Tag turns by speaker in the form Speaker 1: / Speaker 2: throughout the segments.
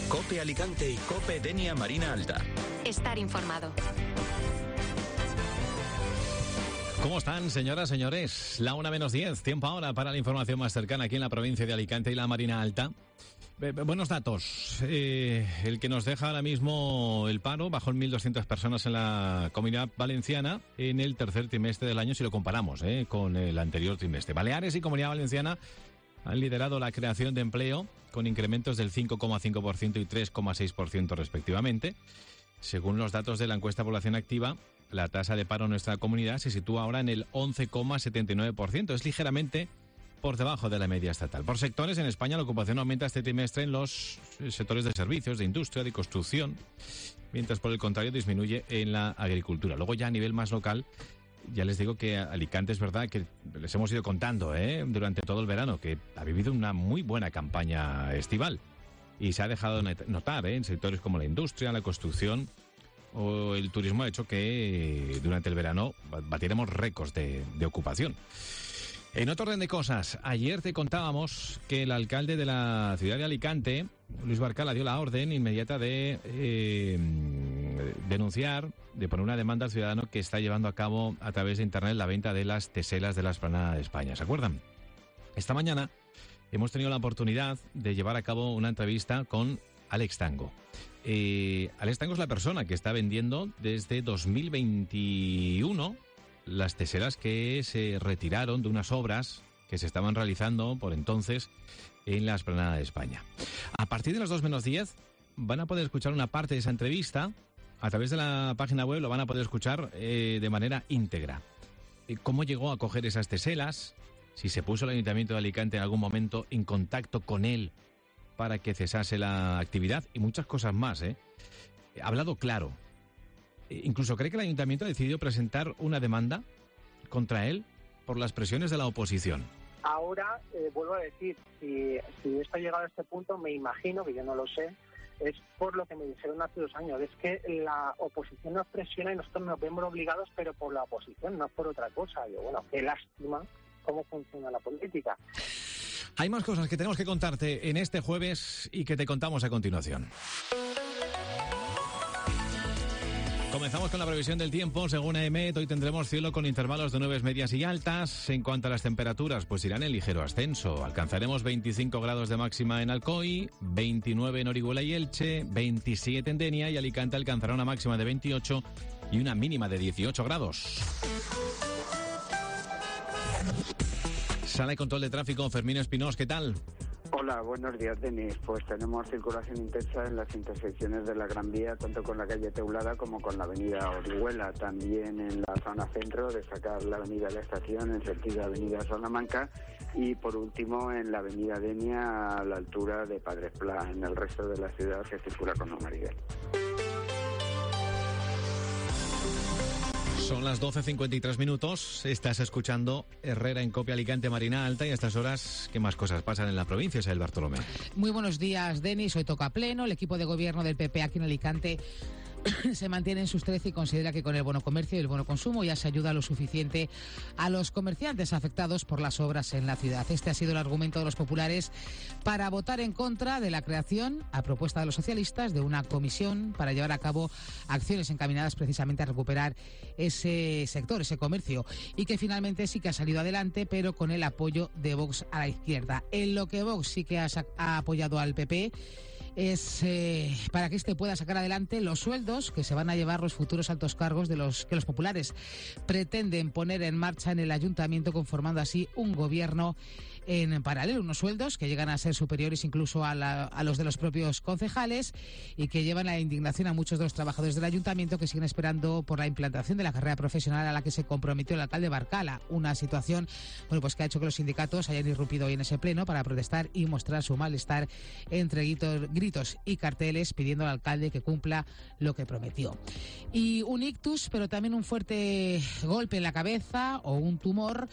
Speaker 1: COPE Alicante y COPE Denia Marina Alta.
Speaker 2: Estar informado.
Speaker 3: ¿Cómo están, señoras, señores? La 1:10, tiempo ahora para la información más cercana aquí en la provincia de Alicante y la Marina Alta. Buenos datos. El que nos deja ahora mismo el paro, bajó en 1.200 personas en la Comunidad Valenciana en el tercer trimestre del año, si lo comparamos con el anterior trimestre. Baleares y Comunidad Valenciana han liderado la creación de empleo con incrementos del 5,5% y 3,6% respectivamente. Según los datos de la encuesta Población Activa, la tasa de paro en nuestra comunidad se sitúa ahora en el 11,79%. Es ligeramente por debajo de la media estatal. Por sectores, en España la ocupación aumenta este trimestre en los sectores de servicios, de industria, de construcción, mientras por el contrario disminuye en la agricultura. Luego ya a nivel más local, ya les digo que Alicante es verdad que les hemos ido contando durante todo el verano que ha vivido una muy buena campaña estival y se ha dejado notar en sectores como la industria, la construcción o el turismo. Ha hecho que durante el verano batiéramos récords de ocupación. En otro orden de cosas, ayer te contábamos que el alcalde de la ciudad de Alicante, Luis Barcala, dio la orden inmediata de denunciar, de poner una demanda al ciudadano que está llevando a cabo a través de internet la venta de las teselas de la Esplanada de España. ¿Se acuerdan? Esta mañana hemos tenido la oportunidad de llevar a cabo una entrevista con Alex Tango. Alex Tango es la persona que está vendiendo desde 2021 las teselas que se retiraron de unas obras que se estaban realizando por entonces en la Esplanada de España. A partir de las 2:10 van a poder escuchar una parte de esa entrevista. A través de la página web lo van a poder escuchar de manera íntegra. ¿Cómo llegó a coger esas teselas? Si se puso el Ayuntamiento de Alicante en algún momento en contacto con él para que cesase la actividad y muchas cosas más. Ha hablado claro. Incluso cree que el Ayuntamiento ha decidido presentar una demanda contra él por las presiones de la oposición.
Speaker 4: Ahora, vuelvo a decir, si esto ha llegado a este punto, me imagino, que yo no lo sé, es por lo que me dijeron hace 2 años, es que la oposición nos presiona y nosotros nos vemos obligados, pero por la oposición, no por otra cosa. Yo, bueno, qué lástima cómo funciona la política.
Speaker 3: Hay más cosas que tenemos que contarte en este jueves y que te contamos a continuación. Comenzamos con la previsión del tiempo. Según EMET, hoy tendremos cielo con intervalos de nubes medias y altas. En cuanto a las temperaturas, pues irán en ligero ascenso. Alcanzaremos 25 grados de máxima en Alcoy, 29 en Orihuela y Elche, 27 en Denia, y Alicante alcanzará una máxima de 28 y una mínima de 18 grados. Sala de control de tráfico, Fermín Espinós, ¿qué tal?
Speaker 5: Hola, buenos días, Denis. Pues tenemos circulación intensa en las intersecciones de la Gran Vía, tanto con la calle Teulada como con la avenida Orihuela. También en la zona centro, destacar la avenida La Estación en sentido avenida Salamanca. Y por último, en la avenida Denia, a la altura de Padre Pla. En el resto de la ciudad se circula con normalidad.
Speaker 3: Son las 12:53 minutos. Estás escuchando Herrera en COPE Alicante Marina Alta, y a estas horas, ¿qué más cosas pasan en la provincia, Isabel Bartolomé?
Speaker 6: Muy buenos días, Denis. Hoy toca pleno. El equipo de gobierno del PP aquí en Alicante se mantiene en sus 13 y considera que con el bono comercio y el bono consumo ya se ayuda lo suficiente a los comerciantes afectados por las obras en la ciudad. Este ha sido el argumento de los populares para votar en contra de la creación, a propuesta de los socialistas, de una comisión para llevar a cabo acciones encaminadas precisamente a recuperar ese sector, ese comercio, y que finalmente sí que ha salido adelante, pero con el apoyo de Vox a la izquierda. En lo que Vox sí que ha apoyado al PP es para que este pueda sacar adelante los sueldos que se van a llevar los futuros altos cargos de los que los populares pretenden poner en marcha en el ayuntamiento, conformando así un gobierno en paralelo, unos sueldos que llegan a ser superiores incluso a los de los propios concejales y que llevan a la indignación a muchos de los trabajadores del ayuntamiento que siguen esperando por la implantación de la carrera profesional a la que se comprometió el alcalde Barcala. Una situación, bueno, pues que ha hecho que los sindicatos hayan irrumpido hoy en ese pleno para protestar y mostrar su malestar entre gritos y carteles pidiendo al alcalde que cumpla lo que prometió. Y un ictus, pero también un fuerte golpe en la cabeza o un tumor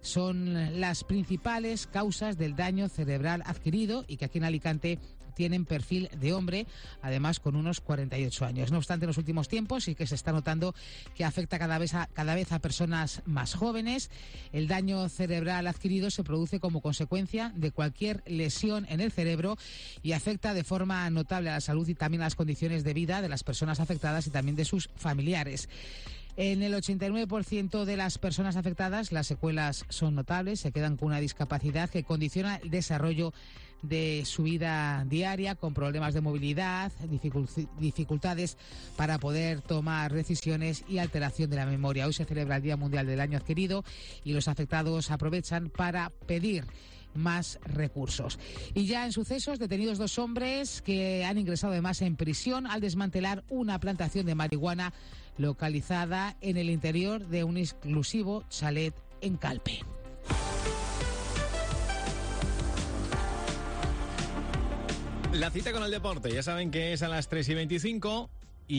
Speaker 6: son las principales causas del daño cerebral adquirido y que aquí en Alicante tienen perfil de hombre, además con unos 48 años. No obstante, en los últimos tiempos sí que se está notando que afecta cada vez a personas más jóvenes. El daño cerebral adquirido se produce como consecuencia de cualquier lesión en el cerebro y afecta de forma notable a la salud y también a las condiciones de vida de las personas afectadas y también de sus familiares. En el 89% de las personas afectadas las secuelas son notables, se quedan con una discapacidad que condiciona el desarrollo de su vida diaria, con problemas de movilidad, dificultades para poder tomar decisiones y alteración de la memoria. Hoy se celebra el Día Mundial del Daño Adquirido y los afectados aprovechan para pedir más recursos. Y ya en sucesos, detenidos 2 hombres que han ingresado además en prisión al desmantelar una plantación de marihuana localizada en el interior de un exclusivo chalet en Calpe.
Speaker 3: La cita con el deporte, ya saben que es a las 3:25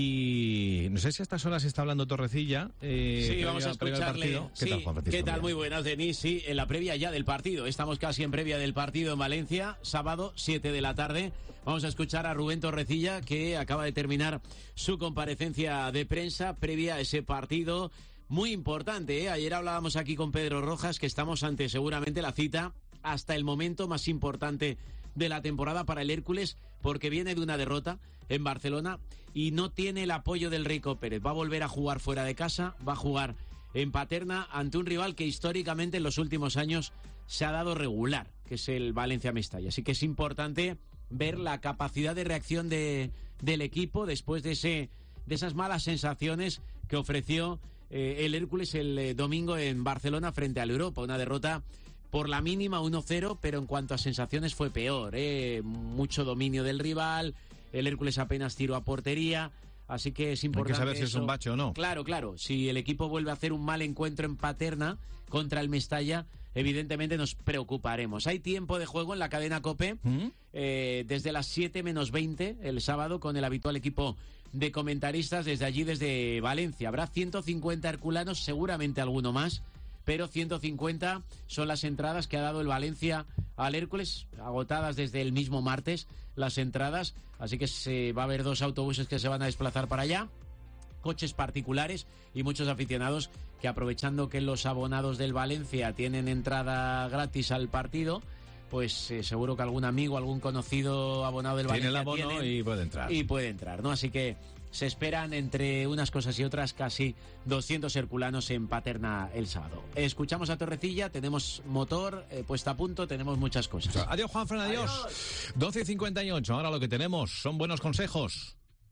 Speaker 3: y no sé si a estas horas está hablando Torrecilla.
Speaker 2: Sí, vamos a escucharle.
Speaker 3: ¿Qué tal, Juan Francisco?
Speaker 2: ¿Qué tal? Muy buenas, Denis. Sí, en la previa ya del partido. Estamos casi en previa del partido en Valencia, sábado, 7 de la tarde. Vamos a escuchar a Rubén Torrecilla, que acaba de terminar su comparecencia de prensa previa a ese partido. Muy importante, ¿eh? Ayer hablábamos aquí con Pedro Rojas que estamos ante seguramente la cita hasta el momento más importante de la temporada para el Hércules, porque viene de una derrota en Barcelona y no tiene el apoyo del Rico Pérez. Va a volver a jugar fuera de casa, va a jugar en Paterna ante un rival que históricamente en los últimos años se ha dado regular, que es el Valencia Mestalla. Así que es importante ver la capacidad de reacción del equipo después de esas malas sensaciones que ofreció el Hércules el domingo en Barcelona frente al Europa. Una derrota por la mínima 1-0, pero en cuanto a sensaciones fue peor, mucho dominio del rival, el Hércules apenas tiró a portería, así que es importante.
Speaker 3: Hay que saber si es un bache o no.
Speaker 2: Claro, si el equipo vuelve a hacer un mal encuentro en Paterna contra el Mestalla, evidentemente nos preocuparemos. Hay tiempo de juego en la cadena COPE, desde las 7 menos 20 el sábado, con el habitual equipo de comentaristas desde allí, desde Valencia. Habrá 150 herculanos, seguramente alguno más, pero 150 son las entradas que ha dado el Valencia al Hércules, agotadas desde el mismo martes las entradas, así que va a haber 2 autobuses que se van a desplazar para allá, coches particulares y muchos aficionados que, aprovechando que los abonados del Valencia tienen entrada gratis al partido, pues seguro que algún amigo, algún conocido abonado del Valencia
Speaker 3: tiene el abono y puede entrar.
Speaker 2: Y puede entrar, ¿no? Así que se esperan, entre unas cosas y otras, casi 200 herculanos en Paterna el sábado. Escuchamos a Torrecilla, tenemos motor puesta a punto, tenemos muchas cosas.
Speaker 3: Adiós, Juanfran, adiós. 12:58, ahora lo que tenemos son buenos consejos.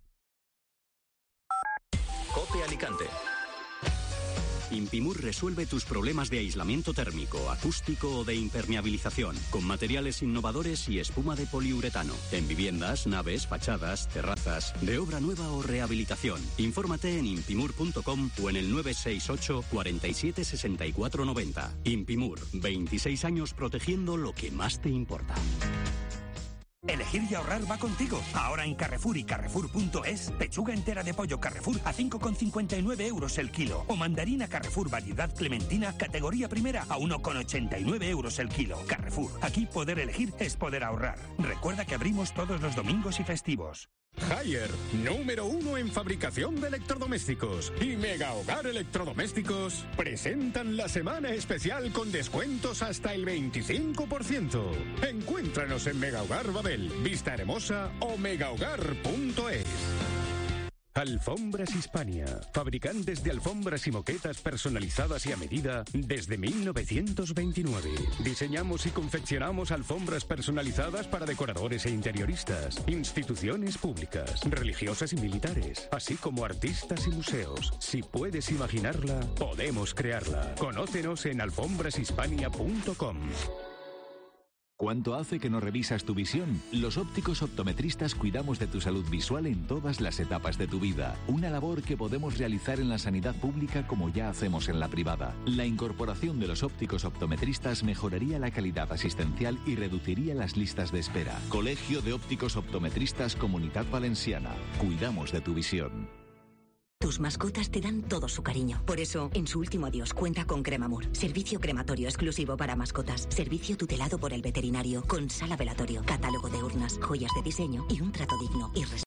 Speaker 1: COPE Alicante.
Speaker 7: Impimur resuelve tus problemas de aislamiento térmico, acústico o de impermeabilización, con materiales innovadores y espuma de poliuretano. En viviendas, naves, fachadas, terrazas, de obra nueva o rehabilitación. Infórmate en impimur.com o en el 968 47 64 90. Impimur, 26 años protegiendo lo que más te importa.
Speaker 8: Elegir y ahorrar va contigo. Ahora en Carrefour y Carrefour.es, pechuga entera de pollo Carrefour a 5,59 euros el kilo. O mandarina Carrefour variedad clementina, categoría primera, a 1,89 euros el kilo. Carrefour, aquí poder elegir es poder ahorrar. Recuerda que abrimos todos los domingos y festivos.
Speaker 9: Haier, número 1 en fabricación de electrodomésticos, y Mega Hogar Electrodomésticos presentan la semana especial con descuentos hasta el 25%. Encuéntranos en Mega Hogar Babel, Vista Hermosa o megahogar.es. Alfombras Hispania, fabricantes de alfombras y moquetas personalizadas y a medida desde 1929. Diseñamos y confeccionamos alfombras personalizadas para decoradores e interioristas, instituciones públicas, religiosas y militares, así como artistas y museos. Si puedes imaginarla, podemos crearla. Conócenos en alfombrashispania.com.
Speaker 1: ¿Cuánto hace que no revisas tu visión? Los ópticos optometristas cuidamos de tu salud visual en todas las etapas de tu vida. Una labor que podemos realizar en la sanidad pública como ya hacemos en la privada. La incorporación de los ópticos optometristas mejoraría la calidad asistencial y reduciría las listas de espera. Colegio de Ópticos Optometristas Comunitat Valenciana. Cuidamos de tu visión.
Speaker 10: Tus mascotas te dan todo su cariño. Por eso, en su último adiós, cuenta con Cremamur. Servicio crematorio exclusivo para mascotas. Servicio tutelado por el veterinario, con sala velatorio, catálogo de urnas, joyas de diseño y un trato digno y